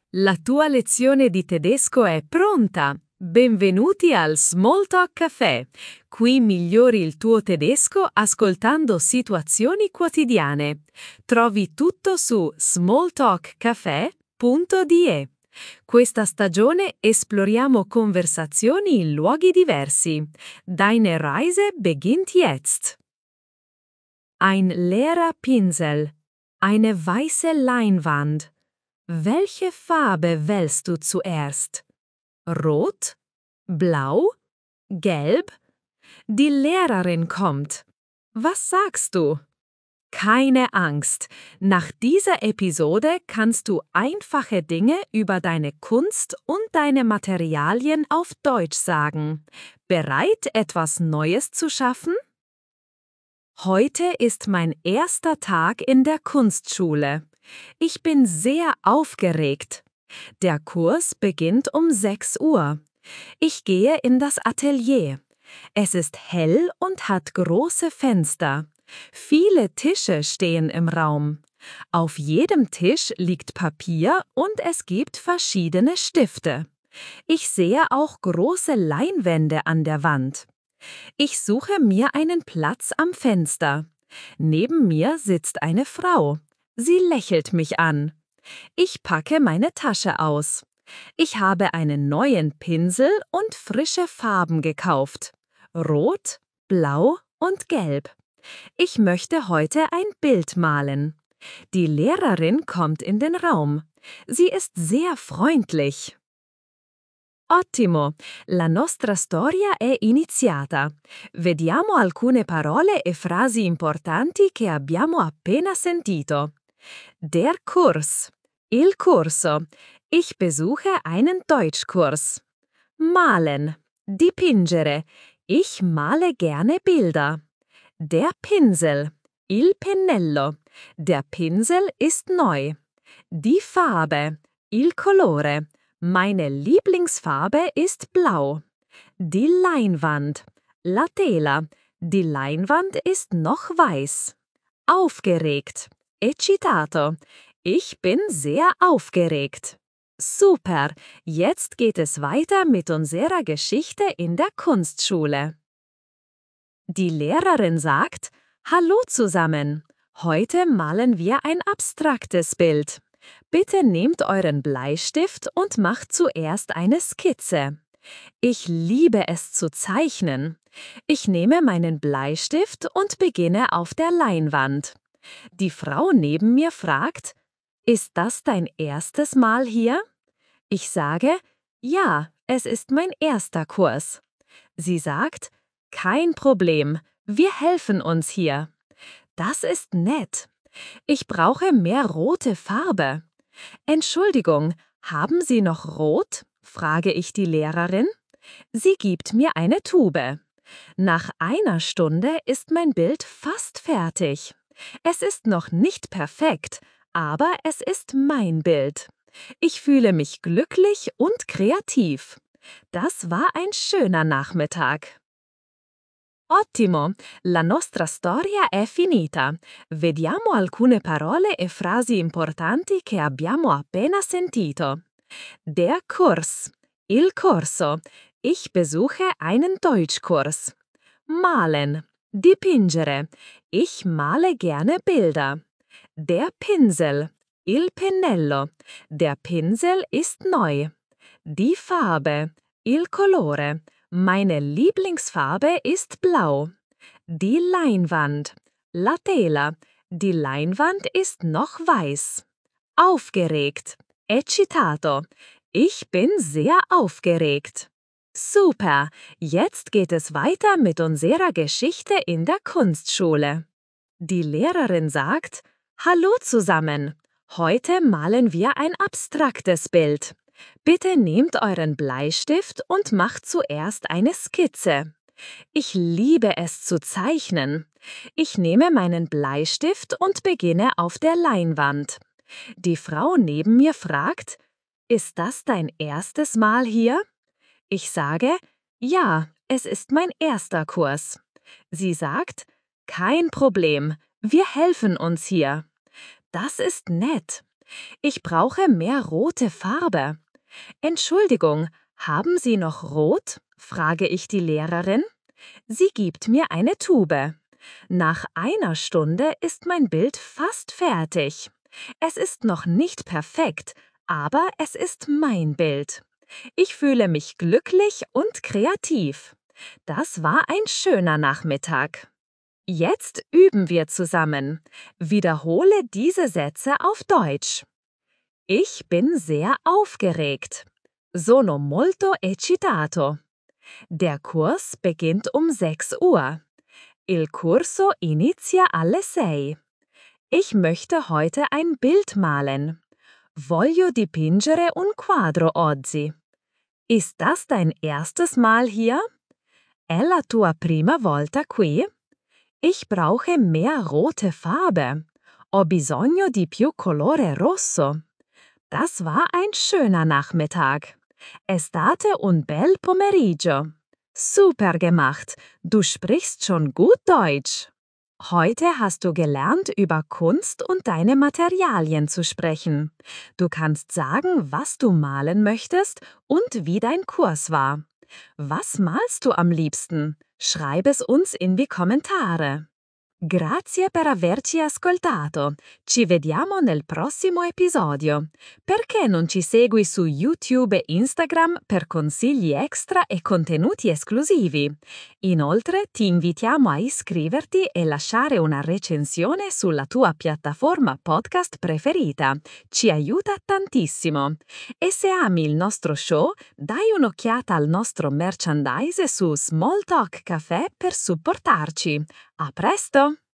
La tua lezione di tedesco è pronta! Benvenuti al Small Talk Café. Qui migliori il tuo tedesco ascoltando situazioni quotidiane. Trovi tutto su smalltalkcafé.de. Questa stagione esploriamo conversazioni in luoghi diversi. Deine Reise beginnt jetzt. Ein leerer Pinsel. Eine weiße Leinwand. Welche Farbe wählst du zuerst? Rot? Blau? Gelb? Die Lehrerin kommt. Was sagst du? Keine Angst. Nach dieser Episode kannst du einfache Dinge über deine Kunst und deine Materialien auf Deutsch sagen. Bereit, etwas Neues zu schaffen? Heute ist mein erster Tag in der Kunstschule. Ich bin sehr aufgeregt. Der Kurs beginnt um 6 Uhr. Ich gehe in das Atelier. Es ist hell und hat große Fenster. Viele Tische stehen im Raum. Auf jedem Tisch liegt Papier und es gibt verschiedene Stifte. Ich sehe auch große Leinwände an der Wand. Ich suche mir einen Platz am Fenster. Neben mir sitzt eine Frau. Sie lächelt mich an. Ich packe meine Tasche aus. Ich habe einen neuen Pinsel und frische Farben gekauft. Rot, Blau und Gelb. Ich möchte heute ein Bild malen. Die Lehrerin kommt in den Raum. Sie ist sehr freundlich. Ottimo! La nostra storia è iniziata. Vediamo alcune parole e frasi importanti che abbiamo appena sentito. Der Kurs. Il corso. Ich besuche einen Deutschkurs. Malen. Dipingere. Ich male gerne Bilder. Der Pinsel. Il pennello. Der Pinsel ist neu. Die Farbe. Il colore. Meine Lieblingsfarbe ist blau. Die Leinwand. La tela. Die Leinwand ist noch weiß. Aufgeregt. Eccitato. Ich bin sehr aufgeregt. Super, jetzt geht es weiter mit unserer Geschichte in der Kunstschule. Die Lehrerin sagt: Hallo zusammen. Heute malen wir ein abstraktes Bild. Bitte nehmt euren Bleistift und macht zuerst eine Skizze. Ich liebe es zu zeichnen. Ich nehme meinen Bleistift und beginne auf der Leinwand. Die Frau neben mir fragt: Ist das dein erstes Mal hier? Ich sage: Ja, es ist mein erster Kurs. Sie sagt: Kein Problem, wir helfen uns hier. Das ist nett. Ich brauche mehr rote Farbe. Entschuldigung, haben Sie noch Rot? Frage ich die Lehrerin. Sie gibt mir eine Tube. Nach einer Stunde ist mein Bild fast fertig. Es ist noch nicht perfekt, aber es ist mein Bild. Ich fühle mich glücklich und kreativ. Das war ein schöner Nachmittag. Ottimo! La nostra storia è finita. Vediamo alcune parole e frasi importanti che abbiamo appena sentito. Der Kurs. Il corso. Ich besuche einen Deutschkurs. Malen. Dipingere. Ich male gerne Bilder. Der Pinsel. Il pennello. Der Pinsel ist neu. Die Farbe. Il colore. Meine Lieblingsfarbe ist blau. Die Leinwand. La tela. Die Leinwand ist noch weiß. Aufgeregt. Eccitato. Ich bin sehr aufgeregt. Super, jetzt geht es weiter mit unserer Geschichte in der Kunstschule. Die Lehrerin sagt: Hallo zusammen. Heute malen wir ein abstraktes Bild. Bitte nehmt euren Bleistift und macht zuerst eine Skizze. Ich liebe es zu zeichnen. Ich nehme meinen Bleistift und beginne auf der Leinwand. Die Frau neben mir fragt: Ist das dein erstes Mal hier? Ich sage: Ja, es ist mein erster Kurs. Sie sagt: Kein Problem, wir helfen uns hier. Das ist nett. Ich brauche mehr rote Farbe. Entschuldigung, haben Sie noch Rot? Frage ich die Lehrerin. Sie gibt mir eine Tube. Nach einer Stunde ist mein Bild fast fertig. Es ist noch nicht perfekt, aber es ist mein Bild. Ich fühle mich glücklich und kreativ. Das war ein schöner Nachmittag. Jetzt üben wir zusammen. Wiederhole diese Sätze auf Deutsch. Ich bin sehr aufgeregt. Sono molto eccitato. Der Kurs beginnt um 6 Uhr. Il corso inizia alle 6. Ich möchte heute ein Bild malen. Voglio dipingere un quadro oggi. Ist das dein erstes Mal hier? È la tua prima volta qui? Ich brauche mehr rote Farbe. Ho bisogno di più colore rosso. Das war ein schöner Nachmittag. È stato un bel pomeriggio. Super gemacht. Du sprichst schon gut Deutsch. Heute hast du gelernt, über Kunst und deine Materialien zu sprechen. Du kannst sagen, was du malen möchtest und wie dein Kurs war. Was malst du am liebsten? Schreib es uns in die Kommentare. Grazie per averci ascoltato. Ci vediamo nel prossimo episodio. Perché non ci segui su YouTube e Instagram per consigli extra e contenuti esclusivi? Inoltre ti invitiamo a iscriverti e lasciare una recensione sulla tua piattaforma podcast preferita. Ci aiuta tantissimo. E se ami il nostro show, dai un'occhiata al nostro merchandise su Smalltalk Café per supportarci. A presto!